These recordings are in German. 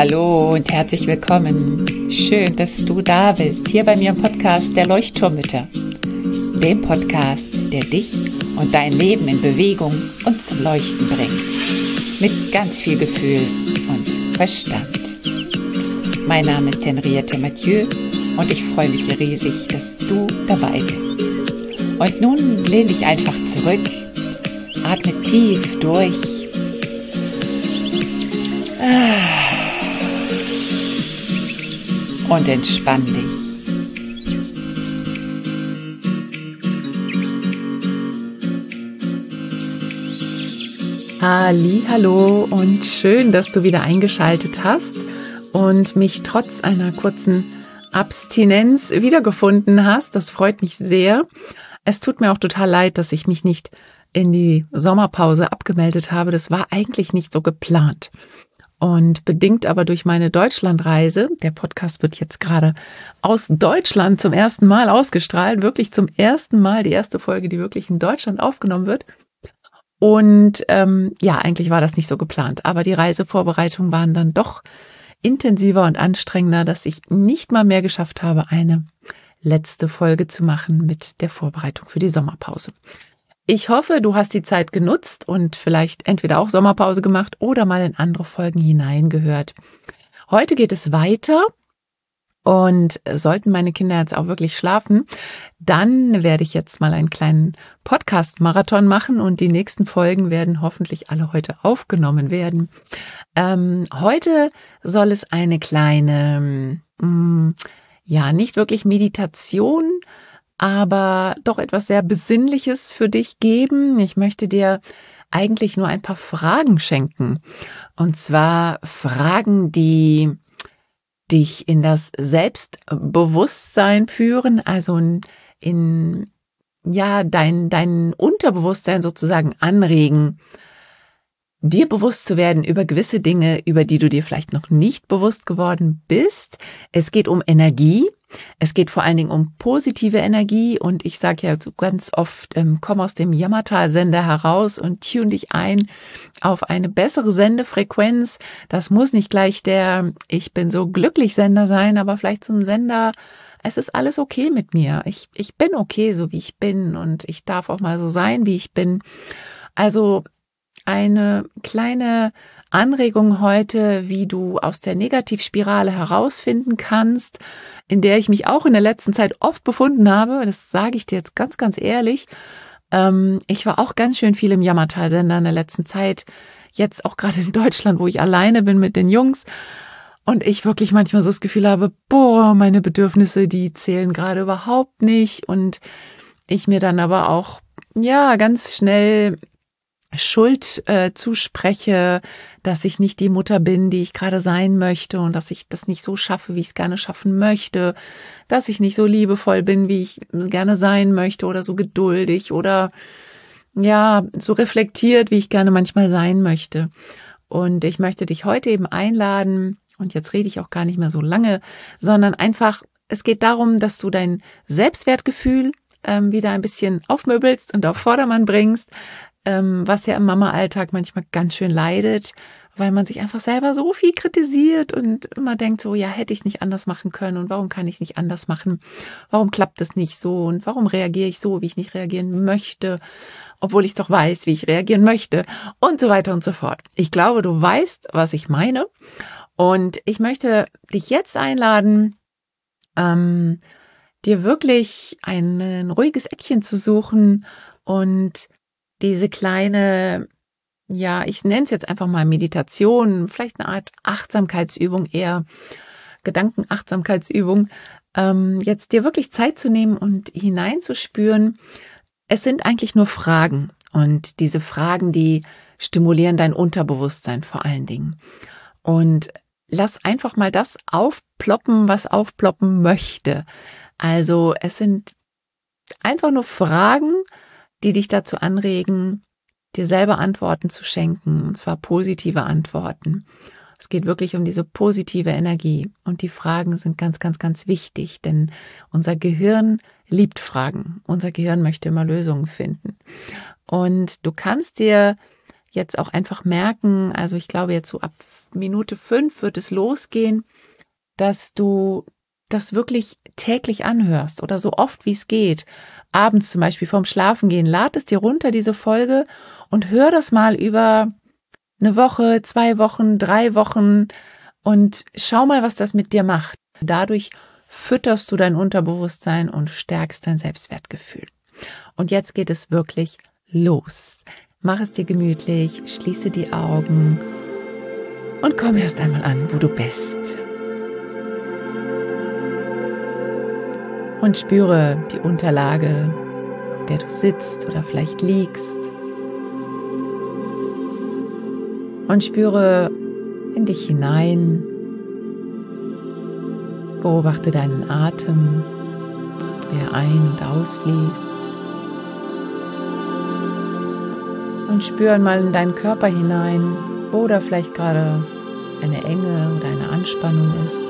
Hallo und herzlich willkommen. Schön, dass du da bist, hier bei mir im Podcast der Leuchtturmmütter. Dem Podcast, der dich und dein Leben in Bewegung und zum Leuchten bringt. Mit ganz viel Gefühl und Verstand. Mein Name ist Henriette Mathieu und ich freue mich riesig, dass du dabei bist. Und nun lehn dich einfach zurück, atme tief durch. Und entspann dich. Hallo und schön, dass du wieder eingeschaltet hast und mich trotz einer kurzen Abstinenz wiedergefunden hast. Das freut mich sehr. Es tut mir auch total leid, dass ich mich nicht in die Sommerpause abgemeldet habe. Das war eigentlich nicht so geplant. Und bedingt aber durch meine Deutschlandreise, der Podcast wird jetzt gerade aus Deutschland zum ersten Mal ausgestrahlt, wirklich zum ersten Mal die erste Folge, die wirklich in Deutschland aufgenommen wird. Und eigentlich war das nicht so geplant, aber die Reisevorbereitungen waren dann doch intensiver und anstrengender, dass ich nicht mal mehr geschafft habe, eine letzte Folge zu machen mit der Vorbereitung für die Sommerpause. Ich hoffe, du hast die Zeit genutzt und vielleicht entweder auch Sommerpause gemacht oder mal in andere Folgen hineingehört. Heute geht es weiter und sollten meine Kinder jetzt auch wirklich schlafen, dann werde ich jetzt mal einen kleinen Podcast-Marathon machen und die nächsten Folgen werden hoffentlich alle heute aufgenommen werden. Heute soll es eine kleine, nicht wirklich Meditation, aber doch etwas sehr Besinnliches für dich geben. Ich möchte dir eigentlich nur ein paar Fragen schenken. Und zwar Fragen, die dich in das Selbstbewusstsein führen, also in dein Unterbewusstsein sozusagen anregen, dir bewusst zu werden über gewisse Dinge, über die du dir vielleicht noch nicht bewusst geworden bist. Es geht um Energie. Es geht vor allen Dingen um positive Energie und ich sage ja so ganz oft, komm aus dem Jammertal-Sender heraus und tune dich ein auf eine bessere Sendefrequenz. Das muss nicht gleich der Ich bin so glücklich Sender sein, aber vielleicht so ein Sender, es ist alles okay mit mir. Ich bin okay, so wie ich bin und ich darf auch mal so sein, wie ich bin. Also eine kleine Anregung heute, wie du aus der Negativspirale herausfinden kannst, in der ich mich auch in der letzten Zeit oft befunden habe. Das sage ich dir jetzt ganz, ganz ehrlich. Ich war auch ganz schön viel im Jammertal-Sender in der letzten Zeit. Jetzt auch gerade in Deutschland, wo ich alleine bin mit den Jungs. Und ich wirklich manchmal so das Gefühl habe, meine Bedürfnisse, die zählen gerade überhaupt nicht. Und ich mir dann aber auch, ganz schnell Schuld zuspreche, dass ich nicht die Mutter bin, die ich gerade sein möchte und dass ich das nicht so schaffe, wie ich es gerne schaffen möchte, dass ich nicht so liebevoll bin, wie ich gerne sein möchte oder so geduldig oder so reflektiert, wie ich gerne manchmal sein möchte. Und ich möchte dich heute eben einladen, und jetzt rede ich auch gar nicht mehr so lange, sondern einfach, es geht darum, dass du dein Selbstwertgefühl wieder ein bisschen aufmöbelst und auf Vordermann bringst, was ja im Mama-Alltag manchmal ganz schön leidet, weil man sich einfach selber so viel kritisiert und immer denkt so, hätte ich nicht anders machen können und warum kann ich es nicht anders machen? Warum klappt das nicht so und warum reagiere ich so, wie ich nicht reagieren möchte, obwohl ich doch weiß, wie ich reagieren möchte und so weiter und so fort. Ich glaube, du weißt, was ich meine und ich möchte dich jetzt einladen, dir wirklich ein ruhiges Eckchen zu suchen und diese kleine, ich nenne es jetzt einfach mal Meditation, vielleicht eine Art Achtsamkeitsübung, eher Gedankenachtsamkeitsübung, jetzt dir wirklich Zeit zu nehmen und hineinzuspüren. Es sind eigentlich nur Fragen und diese Fragen, die stimulieren dein Unterbewusstsein vor allen Dingen. Und lass einfach mal das aufploppen, was aufploppen möchte. Also es sind einfach nur Fragen, die dich dazu anregen, dir selber Antworten zu schenken, und zwar positive Antworten. Es geht wirklich um diese positive Energie und die Fragen sind ganz, ganz, ganz wichtig, denn unser Gehirn liebt Fragen. Unser Gehirn möchte immer Lösungen finden. Und du kannst dir jetzt auch einfach merken, also ich glaube jetzt so ab Minute 5 wird es losgehen, dass du das wirklich täglich anhörst oder so oft wie es geht. Abends zum Beispiel vorm Schlafengehen, lad es dir runter, diese Folge, und hör das mal über eine Woche, 2 Wochen, 3 Wochen und schau mal, was das mit dir macht. Dadurch fütterst du dein Unterbewusstsein und stärkst dein Selbstwertgefühl. Und jetzt geht es wirklich los. Mach es dir gemütlich, schließe die Augen und komm erst einmal an, wo du bist. Und spüre die Unterlage, auf der du sitzt oder vielleicht liegst. Und spüre in dich hinein. Beobachte deinen Atem, wie er ein- und ausfließt. Und spüre mal in deinen Körper hinein, wo da vielleicht gerade eine Enge oder eine Anspannung ist.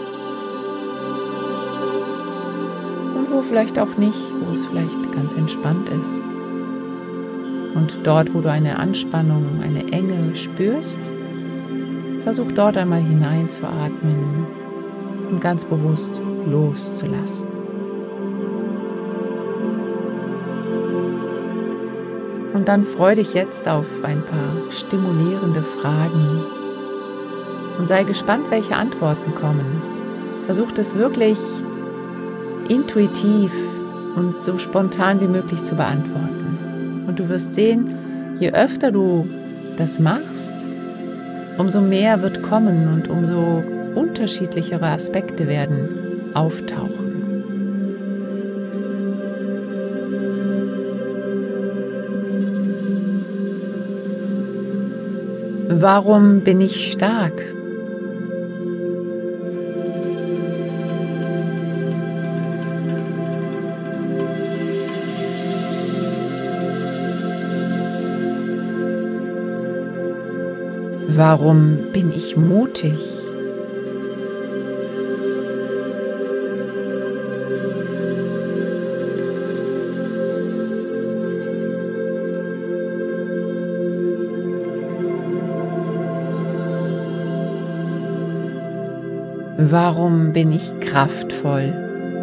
Und wo vielleicht auch nicht, wo es vielleicht ganz entspannt ist. Und dort, wo du eine Anspannung, eine Enge spürst, versuch dort einmal hineinzuatmen und ganz bewusst loszulassen. Und dann freu dich jetzt auf ein paar stimulierende Fragen und sei gespannt, welche Antworten kommen. Versuch das wirklich intuitiv und so spontan wie möglich zu beantworten. Und du wirst sehen, je öfter du das machst, umso mehr wird kommen und umso unterschiedlichere Aspekte werden auftauchen. Warum bin ich stark? Warum bin ich mutig? Warum bin ich kraftvoll?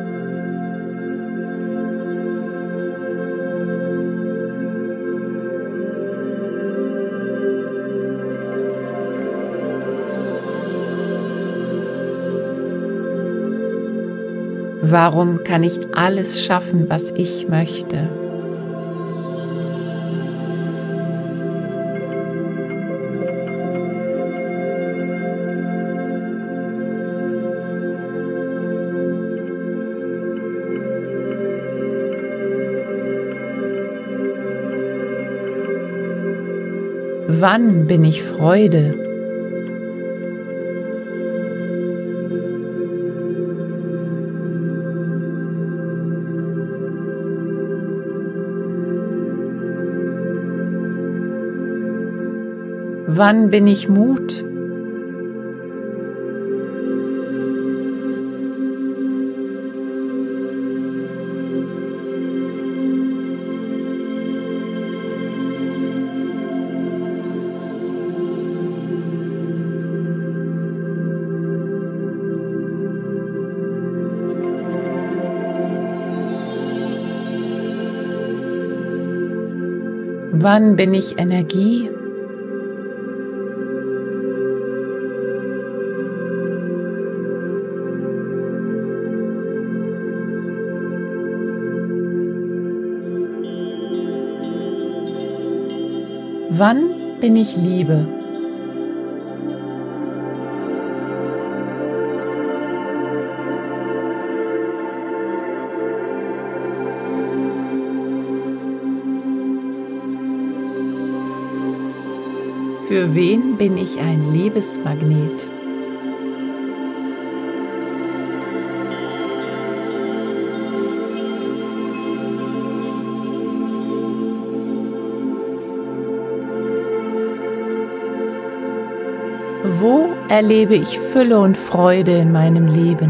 Warum kann ich alles schaffen, was ich möchte? Wann bin ich Freude? Wann bin ich Mut? Wann bin ich Energie? Wann bin ich Liebe? Für wen bin ich ein Liebesmagnet? Wo erlebe ich Fülle und Freude in meinem Leben?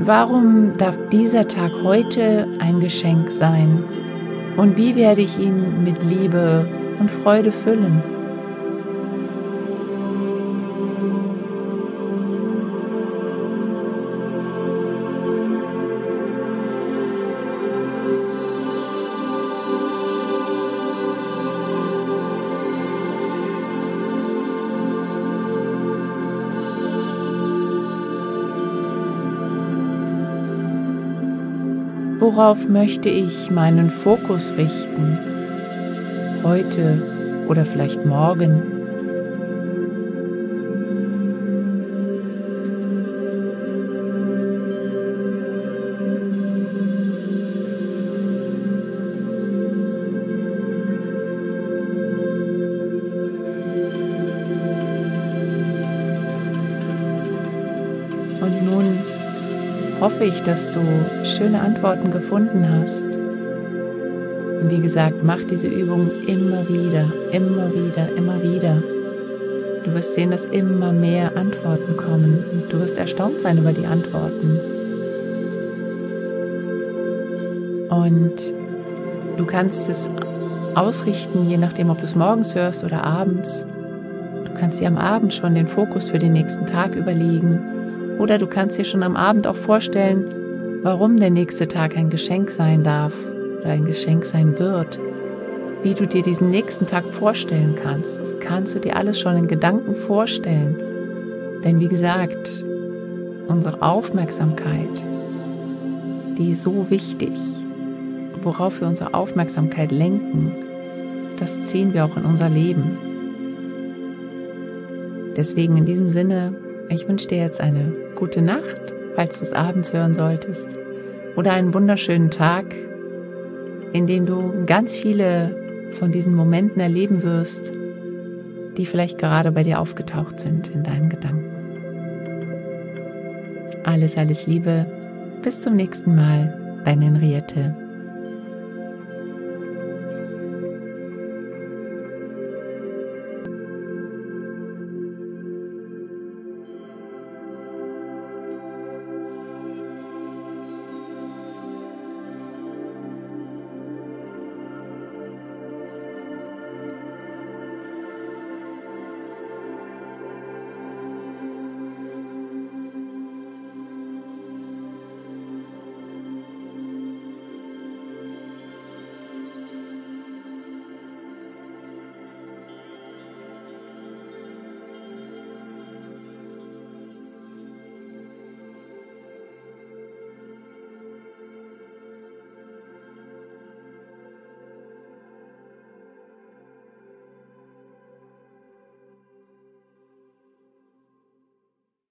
Warum darf dieser Tag heute ein Geschenk sein? Und wie werde ich ihn mit Liebe und Freude füllen? Worauf möchte ich meinen Fokus richten? Heute oder vielleicht morgen? Und nun hoffe ich, dass du schöne Antworten gefunden hast. Und wie gesagt, mach diese Übung immer wieder, immer wieder, immer wieder. Du wirst sehen, dass immer mehr Antworten kommen und du wirst erstaunt sein über die Antworten. Und du kannst es ausrichten, je nachdem, ob du es morgens hörst oder abends. Du kannst dir am Abend schon den Fokus für den nächsten Tag überlegen. Oder du kannst dir schon am Abend auch vorstellen, warum der nächste Tag ein Geschenk sein darf oder ein Geschenk sein wird. Wie du dir diesen nächsten Tag vorstellen kannst. Das kannst du dir alles schon in Gedanken vorstellen. Denn wie gesagt, unsere Aufmerksamkeit, die ist so wichtig. Worauf wir unsere Aufmerksamkeit lenken, das ziehen wir auch in unser Leben. Deswegen in diesem Sinne, ich wünsche dir jetzt eine gute Nacht, falls du es abends hören solltest, oder einen wunderschönen Tag, in dem du ganz viele von diesen Momenten erleben wirst, die vielleicht gerade bei dir aufgetaucht sind in deinen Gedanken. Alles, alles Liebe, bis zum nächsten Mal, deine Henriette.